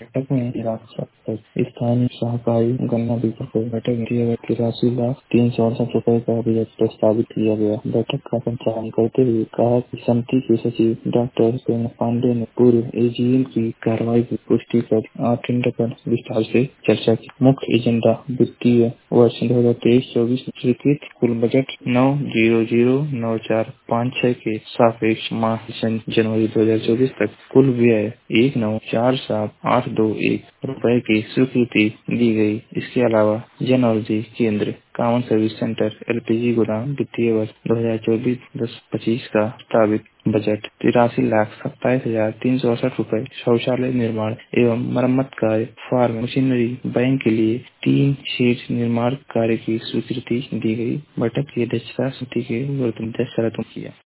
बैठक में राजस्व स्थानीय सहकारी गन्ना विभाग बैठक में 83,368,000 का बजट प्रस्तावित किया गया। बैठक का संचालन करते हुए कहा कि समिति के सचिव डॉक्टर प्रेम पांडे ने पूर्व एजीएम की कार्रवाई की पुष्टि कर एजेंडा पर विस्तार से चर्चा की। मुख्य एजेंडा वित्तीय वर्ष 2023-24 स्वीकृत कुल बजट 900,9456 के सापेक्ष माह जनवरी 2024 तक कुल व्यय 19,47,821 रुपए की स्वीकृति दी गई। इसके अलावा जन औषधि केंद्र, कॉमन सर्विस सेंटर, एलपीजी गोदाम वित्तीय वर्ष 2024-25 का प्रस्तावित बजट 83,27,368 रुपए, शौचालय निर्माण एवं मरम्मत कार्य, फार्म मशीनरी, बैंक के लिए 3 शेड निर्माण कार्य की स्वीकृति दी गई। बैठक की अध्यक्षता समिति के वर्तमान अध्यक्ष शरद किया।